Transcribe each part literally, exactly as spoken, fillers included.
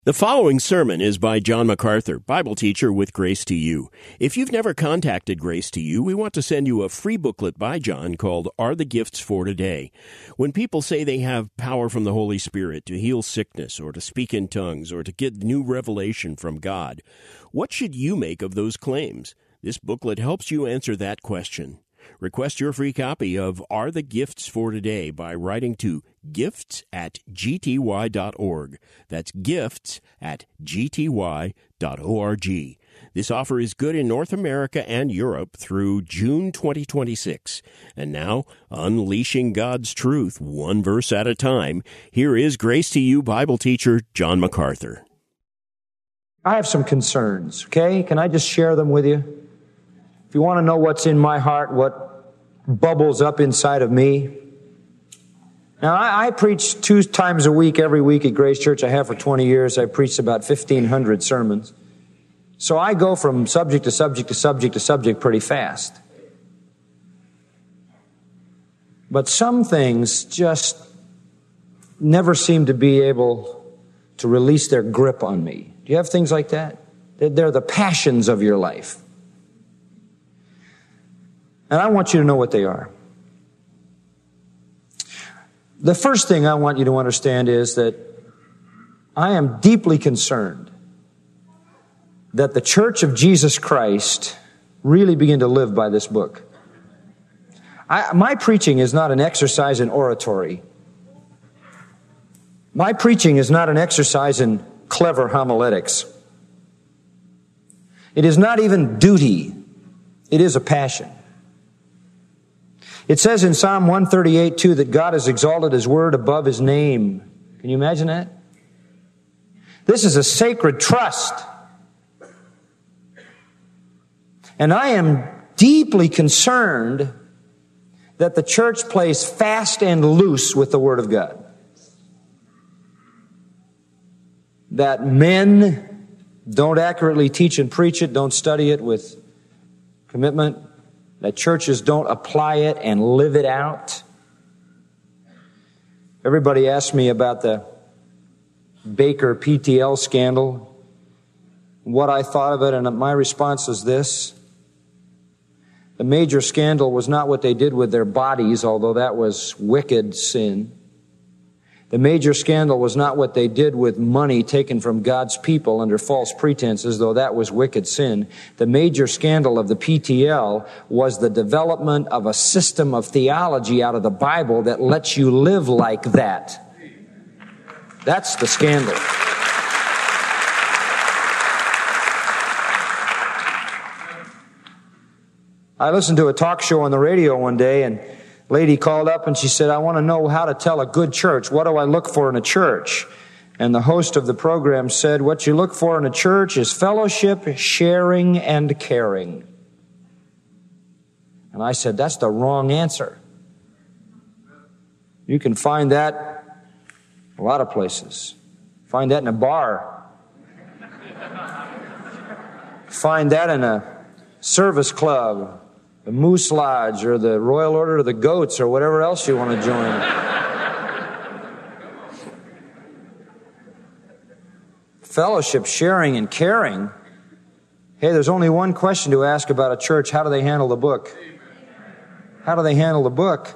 The following sermon is by John MacArthur, Bible teacher with Grace to You. If you've never contacted Grace to You, we want to send you a free booklet by John called Are the Gifts for Today? When people say they have power from the Holy Spirit to heal sickness or to speak in tongues or to get new revelation from God, what should you make of those claims? This booklet helps you answer that question. Request your free copy of Are the Gifts for Today by writing to gifts at g t y dot org. That's gifts at g t y dot org. This offer is good in North America and Europe through June twenty twenty-six. And now, unleashing God's truth one verse at a time, here is Grace to You Bible teacher John MacArthur. I have some concerns, okay? Can I just share them with you? If you want to know what's in my heart, what bubbles up inside of me. Now, I, I preach two times a week, every week at Grace Church. I have for twenty years. I preached about fifteen hundred sermons. So I go from subject to subject to subject to subject pretty fast. But some things just never seem to be able to release their grip on me. Do you have things like that? They're the passions of your life. And I want you to know what they are. The first thing I want you to understand is that I am deeply concerned that the Church of Jesus Christ really begin to live by this book. I, my preaching is not an exercise in oratory. My preaching is not an exercise in clever homiletics. It is not even duty. It is a passion. It says in Psalm one thirty-eight, too, that God has exalted His word above His name. Can you imagine that? This is a sacred trust. And I am deeply concerned that the church plays fast and loose with the Word of God. That men don't accurately teach and preach it, don't study it with commitment. That churches don't apply it and live it out. Everybody asked me about the Baker P T L scandal, what I thought of it, and my response is this. The major scandal was not what they did with their bodies, although that was wicked sin. The major scandal was not what they did with money taken from God's people under false pretenses, though that was wicked sin. The major scandal of the P T L was the development of a system of theology out of the Bible that lets you live like that. That's the scandal. I listened to a talk show on the radio one day, and lady called up and she said, I want to know how to tell a good church. What do I look for in a church? And the host of the program said, what you look for in a church is fellowship, sharing, and caring. And I said, that's the wrong answer. You can find that a lot of places. Find that in a bar. Find that in a service club, the Moose Lodge, or the Royal Order of the Goats, or whatever else you want to join. Fellowship, sharing, and caring. Hey, there's only one question to ask about a church. How do they handle the book? How do they handle the book?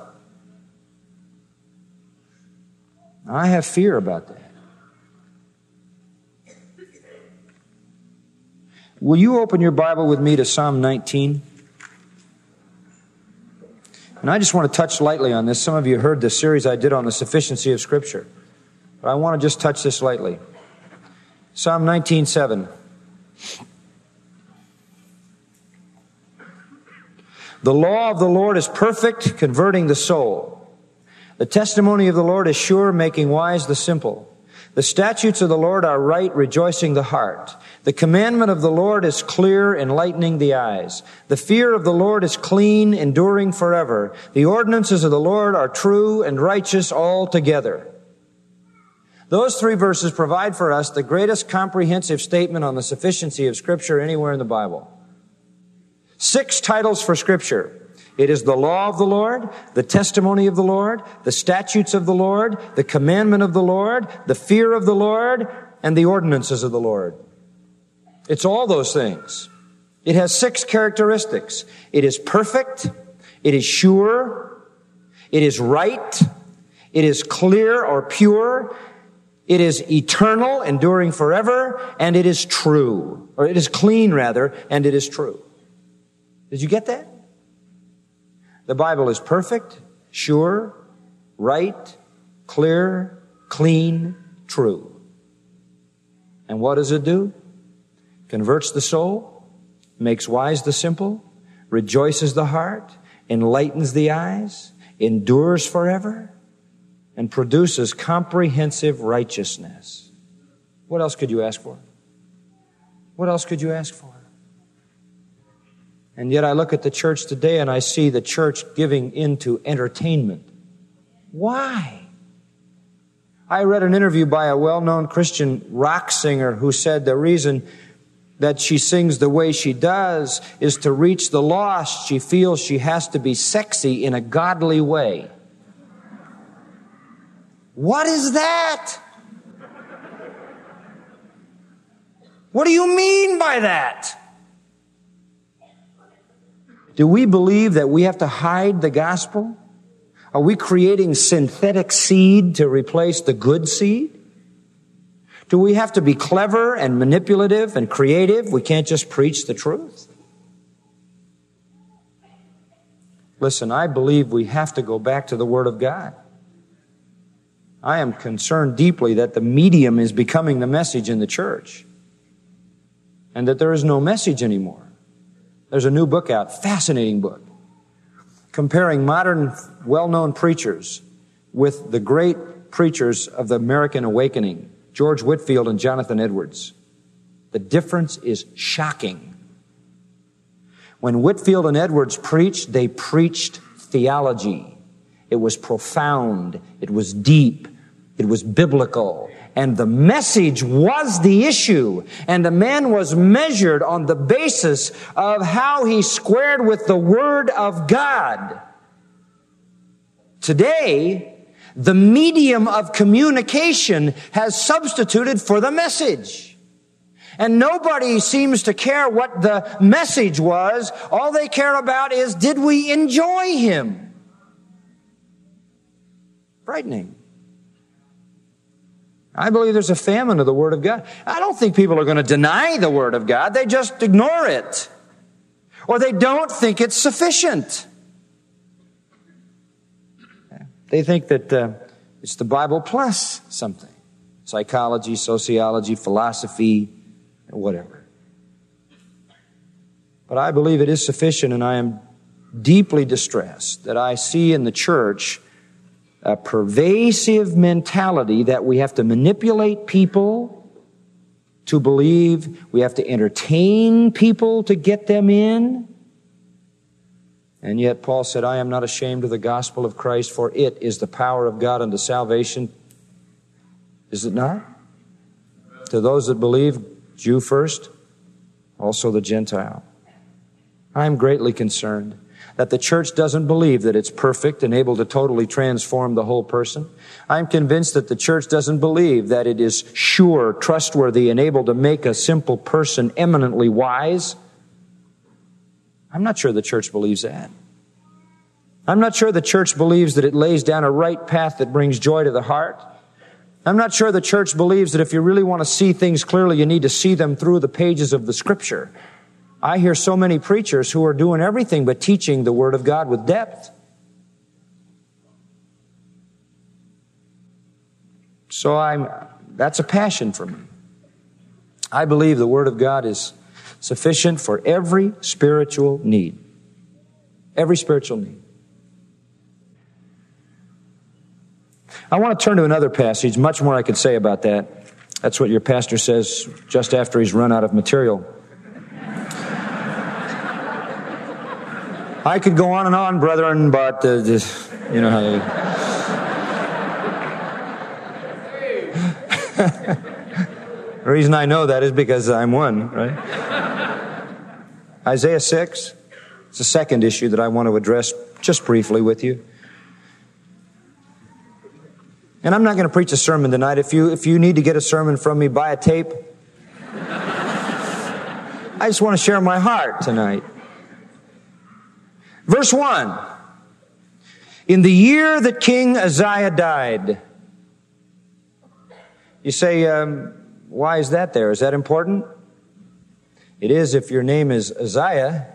I have fear about that. Will you open your Bible with me to Psalm nineteen? And I just want to touch lightly on this. Some of you heard the series I did on the sufficiency of Scripture. But I want to just touch this lightly. Psalm nineteen seven. The law of the Lord is perfect, converting the soul. The testimony of the Lord is sure, making wise the simple. The statutes of the Lord are right, rejoicing the heart. The commandment of the Lord is clear, enlightening the eyes. The fear of the Lord is clean, enduring forever. The ordinances of the Lord are true and righteous altogether. Those three verses provide for us the greatest comprehensive statement on the sufficiency of Scripture anywhere in the Bible. Six titles for Scripture. It is the law of the Lord, the testimony of the Lord, the statutes of the Lord, the commandment of the Lord, the fear of the Lord, and the ordinances of the Lord. It's all those things. It has six characteristics. It is perfect. It is sure. It is right. It is clear or pure. It is eternal, enduring forever, and it is true. Or it is clean, rather, and it is true. Did you get that? The Bible is perfect, sure, right, clear, clean, true. And what does it do? Converts the soul, makes wise the simple, rejoices the heart, enlightens the eyes, endures forever, and produces comprehensive righteousness. What else could you ask for? What else could you ask for? And yet I look at the church today and I see the church giving into entertainment. Why? I read an interview by a well-known Christian rock singer who said the reason that she sings the way she does is to reach the lost. She feels she has to be sexy in a godly way. What is that? What do you mean by that? Do we believe that we have to hide the gospel? Are we creating synthetic seed to replace the good seed? Do we have to be clever and manipulative and creative? We can't just preach the truth. Listen, I believe we have to go back to the Word of God. I am concerned deeply that the medium is becoming the message in the church and that there is no message anymore. There's a new book out, fascinating book, comparing modern well-known preachers with the great preachers of the American Awakening, George Whitefield and Jonathan Edwards. The difference is shocking. When Whitefield and Edwards preached, they preached theology. It was profound. It was deep. It was biblical. And the message was the issue. And a man was measured on the basis of how he squared with the Word of God. Today, the medium of communication has substituted for the message. And nobody seems to care what the message was. All they care about is, did we enjoy him? Frightening. I believe there's a famine of the Word of God. I don't think people are going to deny the Word of God. They just ignore it. Or they don't think it's sufficient. They think that uh, it's the Bible plus something. Psychology, sociology, philosophy, whatever. But I believe it is sufficient, and I am deeply distressed that I see in the church a pervasive mentality that we have to manipulate people to believe, we have to entertain people to get them in. And yet Paul said, I am not ashamed of the gospel of Christ, for it is the power of God unto salvation. Is it not? To those that believe, Jew first, also the Gentile. I am greatly concerned that the church doesn't believe that it's perfect and able to totally transform the whole person. I'm convinced that the church doesn't believe that it is sure, trustworthy, and able to make a simple person eminently wise. I'm not sure the church believes that. I'm not sure the church believes that it lays down a right path that brings joy to the heart. I'm not sure the church believes that if you really want to see things clearly, you need to see them through the pages of the Scripture. I hear so many preachers who are doing everything but teaching the Word of God with depth. So I'm, that's a passion for me. I believe the Word of God is sufficient for every spiritual need. Every spiritual need. I want to turn to another passage. Much more I could say about that. That's what your pastor says just after he's run out of material. I could go on and on, brethren, but uh, just, you know how they... The reason I know that is because I'm one, right? Isaiah six. It's the second issue that I want to address just briefly with you. And I'm not going to preach a sermon tonight. If you, if you need to get a sermon from me, buy a tape. I just want to share my heart tonight. Verse one. In the year that King Uzziah died. You say, um, why is that there? Is that important? It is if your name is Uzziah.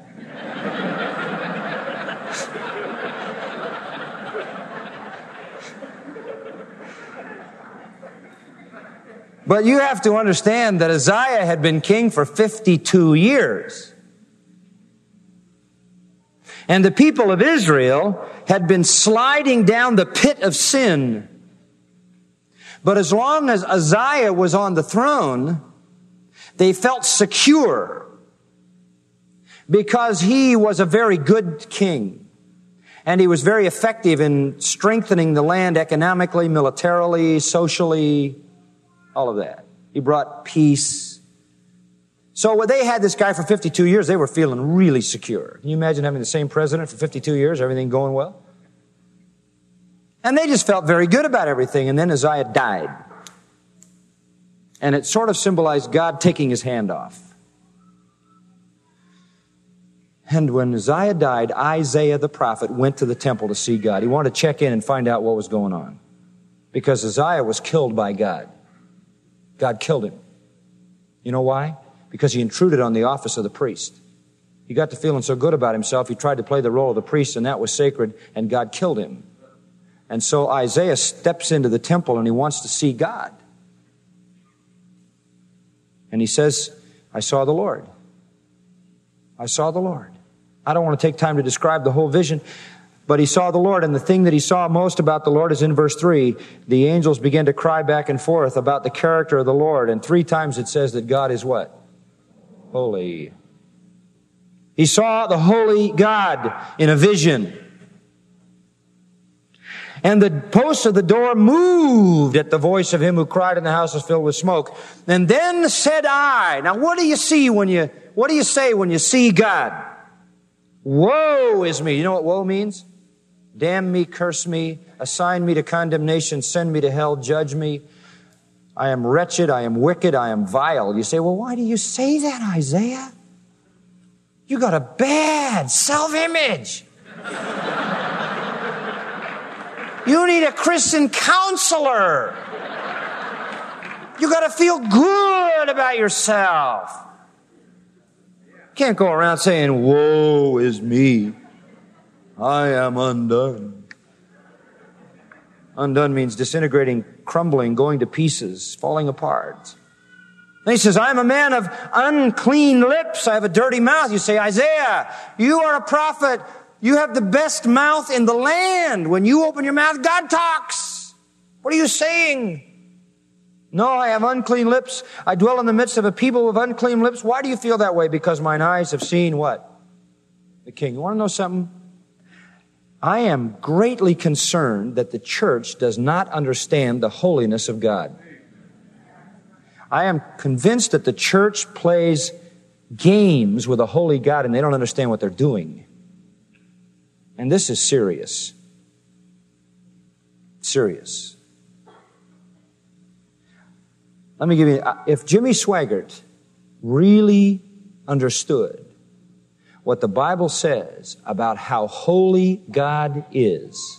But you have to understand that Uzziah had been king for fifty-two years. And the people of Israel had been sliding down the pit of sin. But as long as Uzziah was on the throne, they felt secure because he was a very good king. And he was very effective in strengthening the land economically, militarily, socially, all of that. He brought peace. So when they had this guy for fifty-two years, they were feeling really secure. Can you imagine having the same president for fifty-two years, everything going well? And they just felt very good about everything. And then Uzziah died. And it sort of symbolized God taking his hand off. And when Uzziah died, Isaiah the prophet went to the temple to see God. He wanted to check in and find out what was going on. Because Uzziah was killed by God. God killed him. You know why? Because he intruded on the office of the priest. He got to feeling so good about himself, he tried to play the role of the priest, and that was sacred, and God killed him. And so Isaiah steps into the temple and he wants to see God. And he says, I saw the Lord. I saw the Lord. I don't want to take time to describe the whole vision, but he saw the Lord, and the thing that he saw most about the Lord is in verse three. The angels began to cry back and forth about the character of the Lord, and three times it says that God is what? Holy. He saw the holy God in a vision. And the posts of the door moved at the voice of him who cried, and the house was filled with smoke. And then said I, now what do you see when you, what do you say when you see God? Woe is me. You know what woe means? Damn me, curse me, assign me to condemnation, send me to hell, judge me. I am wretched, I am wicked, I am vile. You say, well, why do you say that, Isaiah? You got a bad self-image. You need a Christian counselor. You got to feel good about yourself. You can't go around saying, woe is me. I am undone. Undone means disintegrating, crumbling, going to pieces, falling apart. And he says, I'm a man of unclean lips. I have a dirty mouth. You say, Isaiah, you are a prophet. You have the best mouth in the land. When you open your mouth, God talks. What are you saying? No, I have unclean lips. I dwell in the midst of a people with unclean lips. Why do you feel that way? Because mine eyes have seen what? The King. You want to know something? I am greatly concerned that the church does not understand the holiness of God. I am convinced that the church plays games with a holy God and they don't understand what they're doing. And this is serious. Serious. Let me give you, if Jimmy Swaggart really understood what the Bible says about how holy God is,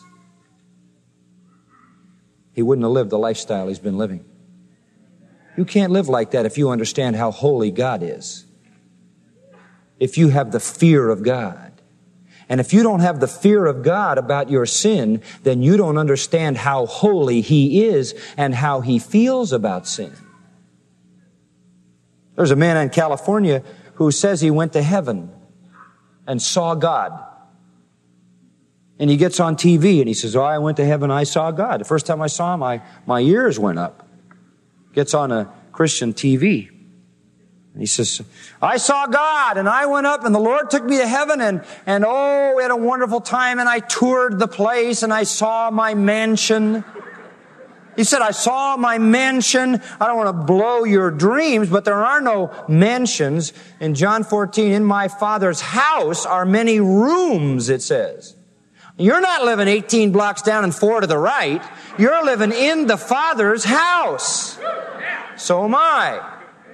he wouldn't have lived the lifestyle he's been living. You can't live like that if you understand how holy God is. If you have the fear of God. And if you don't have the fear of God about your sin, then you don't understand how holy He is and how He feels about sin. There's a man in California who says he went to heaven and saw God. And he gets on T V and he says, oh, I went to heaven, I saw God. The first time I saw him, I, my ears went up. Gets on a Christian T V. And he says, I saw God and I went up and the Lord took me to heaven and, and oh, we had a wonderful time and I toured the place and I saw my mansion. He said, I saw my mansion. I don't want to blow your dreams, but there are no mansions. In John fourteen, in my Father's house are many rooms, it says. You're not living eighteen blocks down and four to the right. You're living in the Father's house. So am I.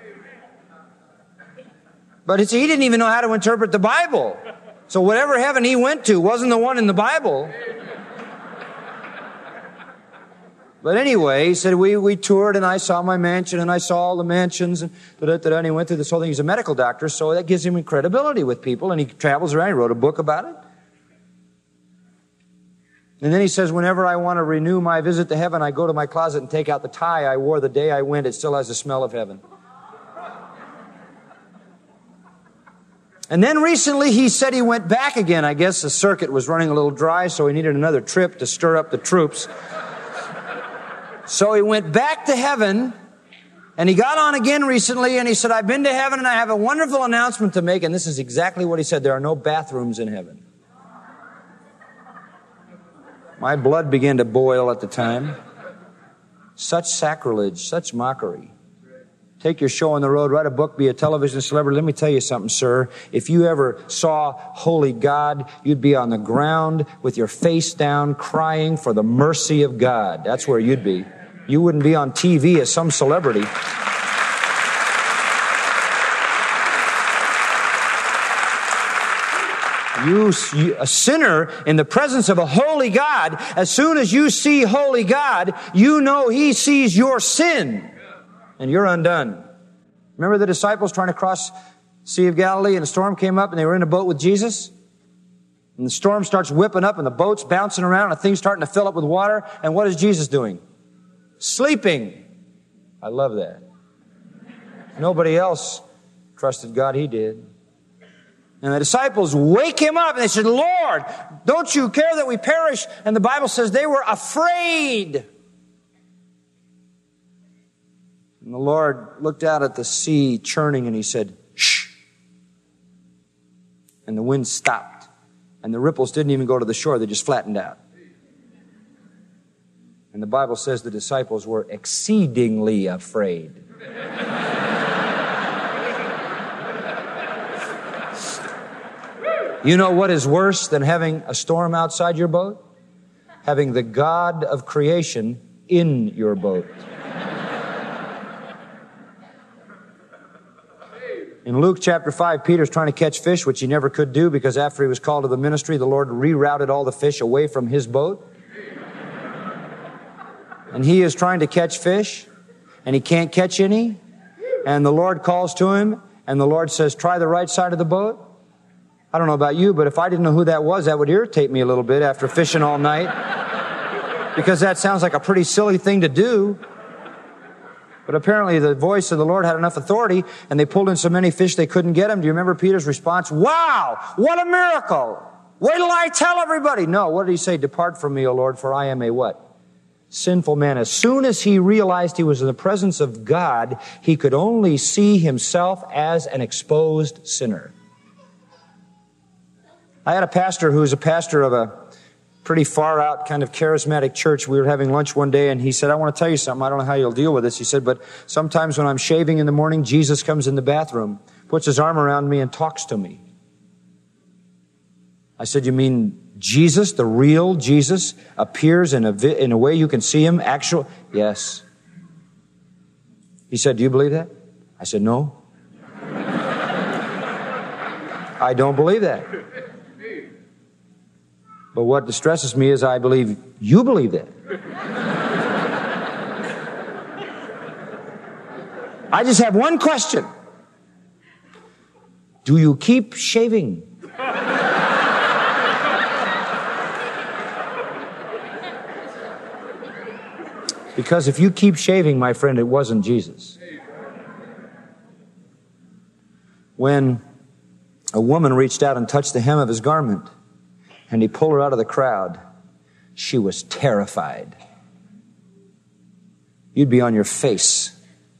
But it's, he didn't even know how to interpret the Bible. So whatever heaven he went to wasn't the one in the Bible. But anyway, he said, we, we toured and I saw my mansion and I saw all the mansions and da-da-da-da, and he went through this whole thing. He's a medical doctor, so that gives him credibility with people, and he travels around. He wrote a book about it. And then he says, whenever I want to renew my visit to heaven, I go to my closet and take out the tie I wore the day I went. It still has the smell of heaven. And then recently he said he went back again. I guess the circuit was running a little dry, so he needed another trip to stir up the troops. So he went back to heaven, and he got on again recently, and he said, I've been to heaven, and I have a wonderful announcement to make. And this is exactly what he said. There are no bathrooms in heaven. My blood began to boil at the time. Such sacrilege, such mockery. Take your show on the road, write a book, be a television celebrity. Let me tell you something, sir. If you ever saw holy God, you'd be on the ground with your face down, crying for the mercy of God. That's where you'd be. You wouldn't be on T V as some celebrity. You, you, a sinner in the presence of a holy God, as soon as you see holy God, you know He sees your sin. And you're undone. Remember the disciples trying to cross the Sea of Galilee, and a storm came up and they were in a boat with Jesus? And the storm starts whipping up and the boat's bouncing around and things starting to fill up with water. And what is Jesus doing? Sleeping. I love that. Nobody else trusted God. He did. And the disciples wake him up and they said, Lord, don't you care that we perish? And the Bible says they were afraid. And the Lord looked out at the sea churning and he said, shh. And the wind stopped. And the ripples didn't even go to the shore. They just flattened out. And the Bible says the disciples were exceedingly afraid. You know what is worse than having a storm outside your boat? Having the God of creation in your boat. In Luke chapter five, Peter's trying to catch fish, which he never could do because after he was called to the ministry, the Lord rerouted all the fish away from his boat. And he is trying to catch fish, and he can't catch any. And the Lord calls to him, and the Lord says, try the right side of the boat. I don't know about you, but if I didn't know who that was, that would irritate me a little bit after fishing all night. Because that sounds like a pretty silly thing to do. But apparently the voice of the Lord had enough authority, and they pulled in so many fish they couldn't get them. Do you remember Peter's response? Wow, what a miracle. Wait till I tell everybody. No, what did he say? Depart from me, O Lord, for I am a what? Sinful man. As soon as he realized he was in the presence of God, he could only see himself as an exposed sinner. I had a pastor who was a pastor of a pretty far out kind of charismatic church. We were having lunch one day and he said, I want to tell you something. I don't know how you'll deal with this. He said, but sometimes when I'm shaving in the morning, Jesus comes in the bathroom, puts his arm around me and talks to me. I said, you mean Jesus, the real Jesus, appears in a, vi- in a way you can see him? Actual? Yes. He said, do you believe that? I said, no. I don't believe that. But what distresses me is I believe you believe that. I just have one question. Do you keep shaving? Because if you keep shaving, my friend, it wasn't Jesus. When a woman reached out and touched the hem of his garment, and he pulled her out of the crowd, she was terrified. You'd be on your face.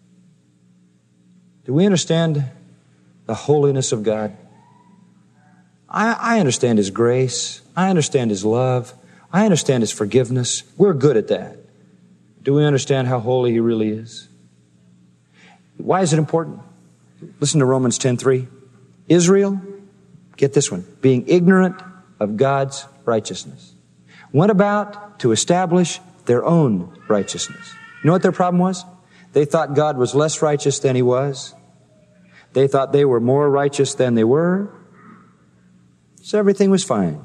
Do we understand the holiness of God? I, I understand his grace. I understand his love. I understand his forgiveness. We're good at that. Do we understand how holy he really is? Why is it important? Listen to Romans ten three. Israel, get this one, being ignorant of God's righteousness. went about to establish their own righteousness. You know what their problem was? They thought God was less righteous than He was. They thought they were more righteous than they were. So everything was fine.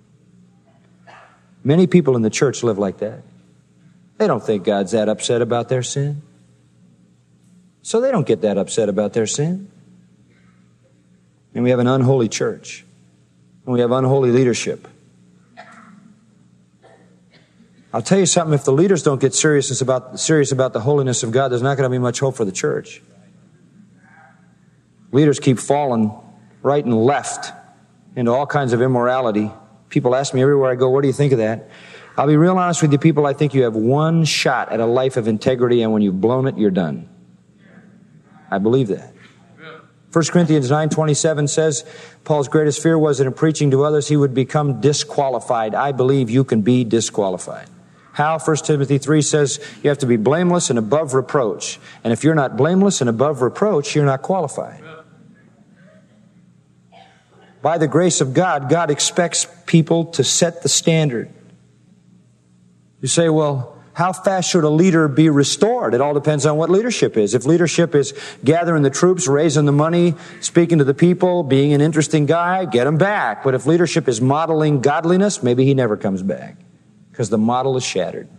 Many people in the church live like that. They don't think God's that upset about their sin. So they don't get that upset about their sin. And we have an unholy church. And we have unholy leadership. I'll tell you something, if the leaders don't get serious about, serious about the holiness of God, there's not going to be much hope for the church. Leaders keep falling right and left into all kinds of immorality. People ask me everywhere I go, what do you think of that? I'll be real honest with you people, I think you have one shot at a life of integrity, and when you've blown it, you're done. I believe that. First Corinthians nine twenty-seven says, Paul's greatest fear was that in preaching to others, he would become disqualified. I believe you can be disqualified. How? First Timothy three says you have to be blameless and above reproach. And if you're not blameless and above reproach, you're not qualified. By the grace of God, God expects people to set the standard. You say, well, how fast should a leader be restored? It all depends on what leadership is. If leadership is gathering the troops, raising the money, speaking to the people, being an interesting guy, get him back. But if leadership is modeling godliness, maybe he never comes back because the model is shattered.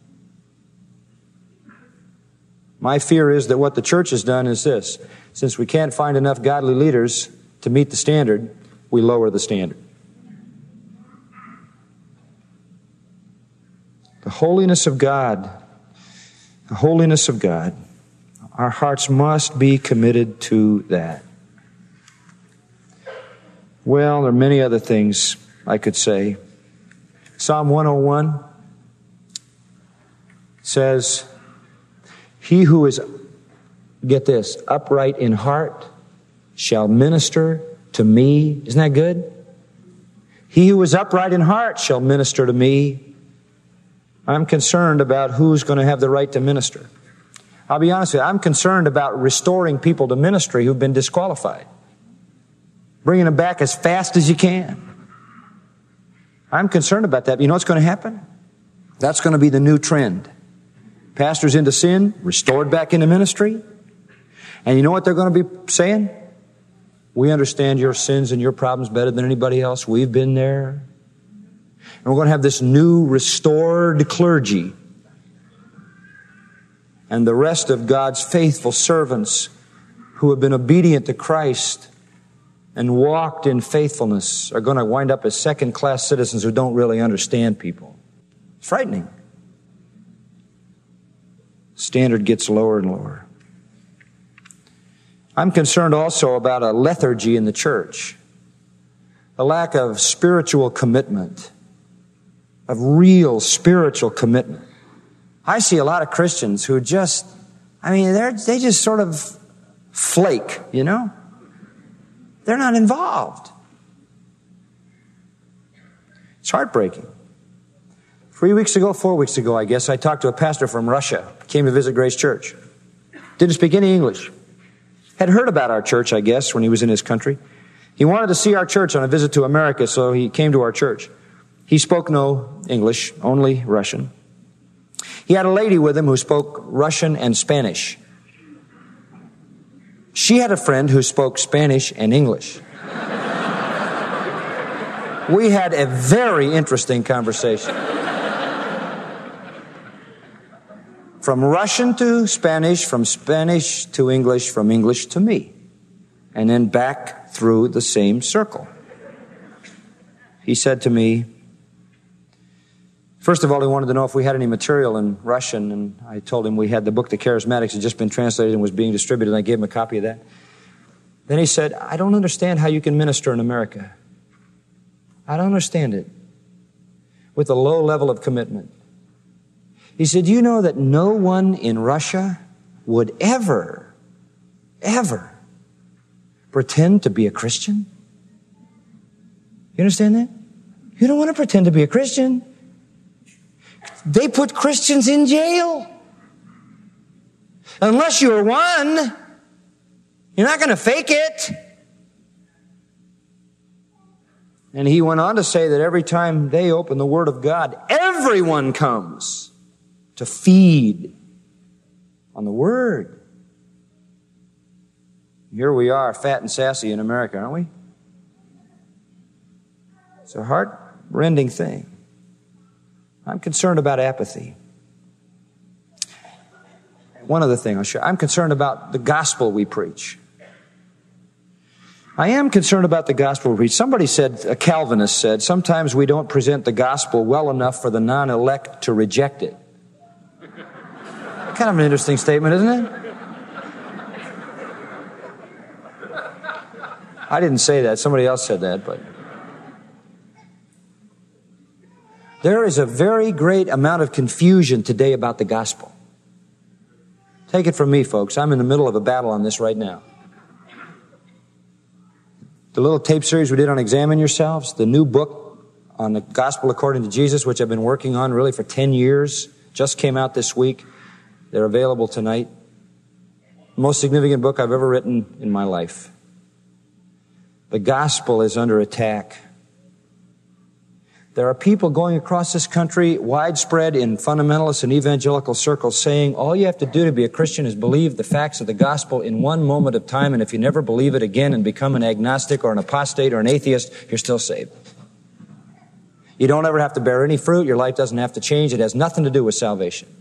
My fear is that what the church has done is this. Since we can't find enough godly leaders to meet the standard, we lower the standard. The holiness of God, the holiness of God, our hearts must be committed to that. Well, there are many other things I could say. Psalm one oh one says, he who is, get this, upright in heart shall minister to me. Isn't that good? He who is upright in heart shall minister to me. I'm concerned about who's going to have the right to minister. I'll be honest with you, I'm concerned about restoring people to ministry who've been disqualified. Bringing them back as fast as you can. I'm concerned about that. You know what's going to happen? That's going to be the new trend. Pastors into sin, restored back into ministry. And you know what they're going to be saying? We understand your sins and your problems better than anybody else. We've been there. And we're going to have this new restored clergy. And the rest of God's faithful servants who have been obedient to Christ and walked in faithfulness are going to wind up as second-class citizens who don't really understand people. It's frightening. Standard gets lower and lower. I'm concerned also about a lethargy in the church. A lack of spiritual commitment. Of real spiritual commitment. I see a lot of Christians who just, I mean, they're, they just sort of flake, you know? They're not involved. It's heartbreaking. Three weeks ago, four weeks ago, I guess, I talked to a pastor from Russia. Came to visit Grace Church. Didn't speak any English. Had heard about our church, I guess, when he was in his country. He wanted to see our church on a visit to America, so he came to our church. He spoke no English, only Russian. He had a lady with him who spoke Russian and Spanish. She had a friend who spoke Spanish and English. We had a very interesting conversation. From Russian to Spanish, from Spanish to English, from English to me. And then back through the same circle. He said to me, first of all, he wanted to know if we had any material in Russian, and I told him we had the book, The Charismatics, had just been translated and was being distributed, and I gave him a copy of that. Then he said, I don't understand how you can minister in America. I don't understand it. With a low level of commitment. He said, you know that no one in Russia would ever, ever pretend to be a Christian? You understand that? You don't want to pretend to be a Christian. They put Christians in jail. Unless you're one, you're not going to fake it. And he went on to say that every time they open the Word of God, everyone comes to feed on the Word. Here we are, fat and sassy in America, aren't we? It's a heart-rending thing. I'm concerned about apathy. One other thing I'll share. I'm concerned about the gospel we preach. I am concerned about the gospel we preach. Somebody said, a Calvinist said, sometimes we don't present the gospel well enough for the non-elect to reject it. Kind of an interesting statement, isn't it? I didn't say that. Somebody else said that, but there is a very great amount of confusion today about the gospel. Take it from me, folks. I'm in the middle of a battle on this right now. The little tape series we did on Examine Yourselves, the new book on the gospel according to Jesus, which I've been working on really for ten years, just came out this week. They're available tonight. The most significant book I've ever written in my life. The gospel is under attack. There are people going across this country, widespread in fundamentalist and evangelical circles, saying all you have to do to be a Christian is believe the facts of the gospel in one moment of time, and if you never believe it again and become an agnostic or an apostate or an atheist, you're still saved. You don't ever have to bear any fruit. Your life doesn't have to change. It has nothing to do with salvation.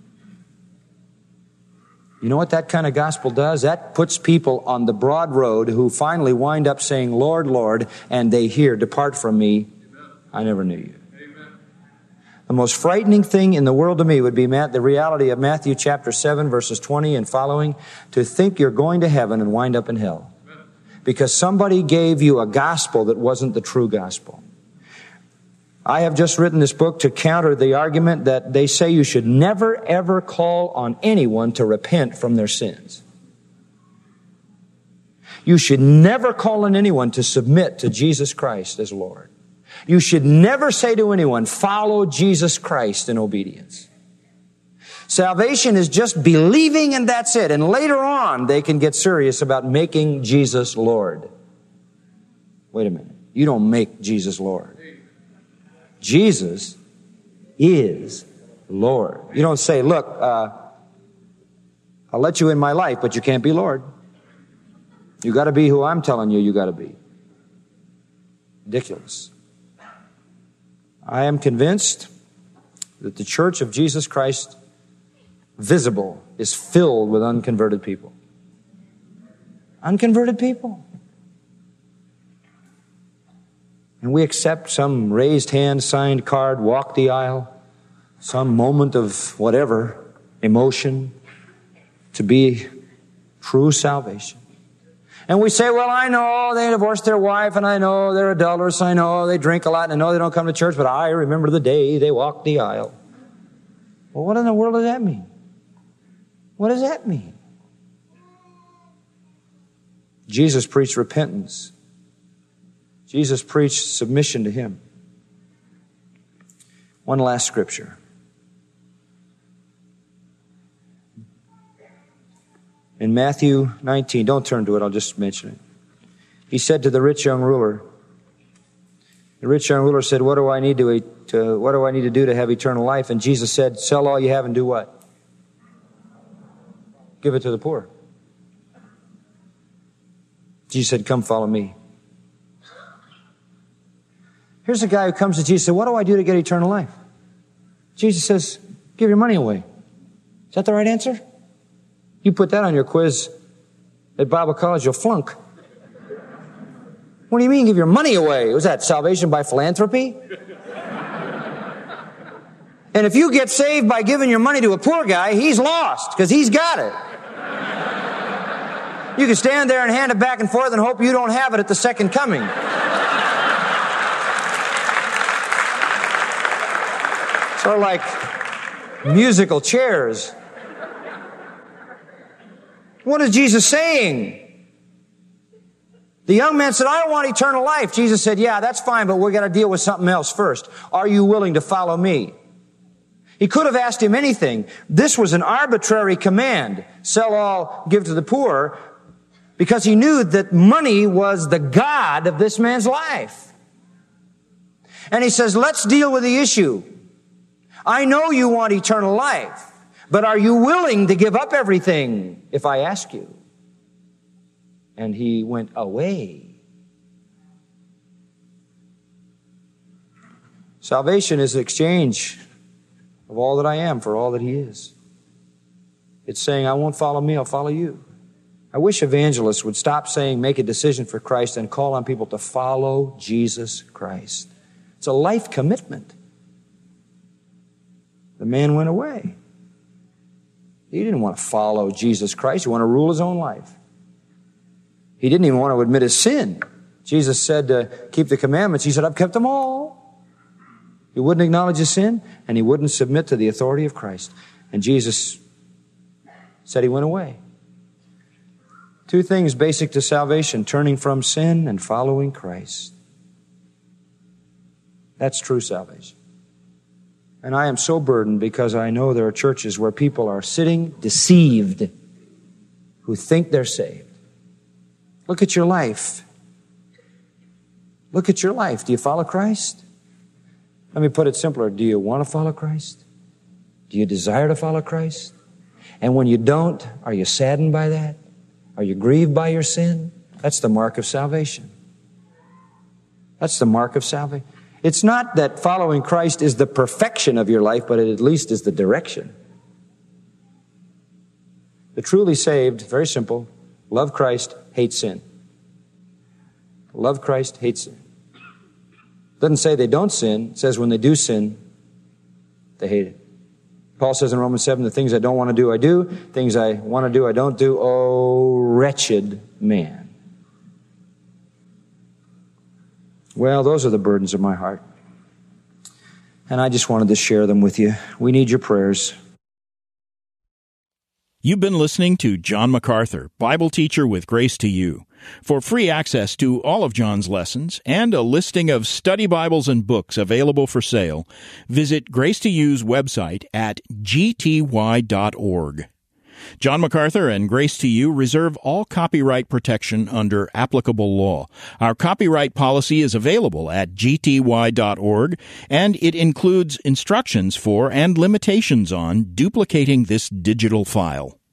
You know what that kind of gospel does? That puts people on the broad road who finally wind up saying, Lord, Lord, and they hear, depart from me, I never knew you. Amen. The most frightening thing in the world to me would be the reality of Matthew chapter seven, verses twenty and following, to think you're going to heaven and wind up in hell. Amen. Because somebody gave you a gospel that wasn't the true gospel. I have just written this book to counter the argument that they say you should never, ever call on anyone to repent from their sins. You should never call on anyone to submit to Jesus Christ as Lord. You should never say to anyone, follow Jesus Christ in obedience. Salvation is just believing and that's it. And later on, they can get serious about making Jesus Lord. Wait a minute. You don't make Jesus Lord. Jesus is Lord. You don't say, look, uh, I'll let you in my life, but you can't be Lord. You got to be who I'm telling you you got to be. Ridiculous. I am convinced that the Church of Jesus Christ, visible, is filled with unconverted people. Unconverted people. And we accept some raised hand, signed card, walk the aisle, some moment of whatever, emotion, to be true salvation. And we say, well, I know they divorced their wife, and I know they're adulterous, I know they drink a lot, and I know they don't come to church, but I remember the day they walked the aisle. Well, what in the world does that mean? What does that mean? Jesus preached repentance. Jesus preached submission to Him. One last scripture. In Matthew nineteen, don't turn to it, I'll just mention it. He said to the rich young ruler, the rich young ruler said, what do I need to, to what do I need to do to have eternal life? And Jesus said, sell all you have and do what? Give it to the poor. Jesus said, come follow me. Here's a guy who comes to Jesus and says, what do I do to get eternal life? Jesus says, give your money away. Is that the right answer? You put that on your quiz at Bible college, you'll flunk. What do you mean, give your money away? Was that salvation by philanthropy? And if you get saved by giving your money to a poor guy, he's lost, because he's got it. You can stand there and hand it back and forth and hope you don't have it at the second coming. Sort of like musical chairs. What is Jesus saying? The young man said, I don't want eternal life. Jesus said, yeah, that's fine, but we're going to deal with something else first. Are you willing to follow me? He could have asked him anything. This was an arbitrary command. Sell all, give to the poor, because he knew that money was the god of this man's life. And he says, let's deal with the issue. I know you want eternal life, but are you willing to give up everything if I ask you? And he went away. Salvation is the exchange of all that I am for all that he is. It's saying, I won't follow me, I'll follow you. I wish evangelists would stop saying, make a decision for Christ, and call on people to follow Jesus Christ. It's a life commitment. The man went away. He didn't want to follow Jesus Christ. He wanted to rule his own life. He didn't even want to admit his sin. Jesus said to keep the commandments. He said, I've kept them all. He wouldn't acknowledge his sin, and he wouldn't submit to the authority of Christ. And Jesus said he went away. Two things basic to salvation: turning from sin and following Christ. That's true salvation. And I am so burdened because I know there are churches where people are sitting deceived who think they're saved. Look at your life. Look at your life. Do you follow Christ? Let me put it simpler. Do you want to follow Christ? Do you desire to follow Christ? And when you don't, are you saddened by that? Are you grieved by your sin? That's the mark of salvation. That's the mark of salvation. It's not that following Christ is the perfection of your life, but it at least is the direction. The truly saved, very simple, love Christ, hate sin. Love Christ, hate sin. It doesn't say they don't sin. It says when they do sin, they hate it. Paul says in Romans seven, the things I don't want to do, I do. Things I want to do, I don't do. Oh, wretched man. Well, those are the burdens of my heart. And I just wanted to share them with you. We need your prayers. You've been listening to John MacArthur, Bible teacher with Grace to You. For free access to all of John's lessons and a listing of study Bibles and books available for sale, visit Grace to You's website at g t y dot org. John MacArthur and Grace to You reserve all copyright protection under applicable law. Our copyright policy is available at g t y dot org, and it includes instructions for and limitations on duplicating this digital file.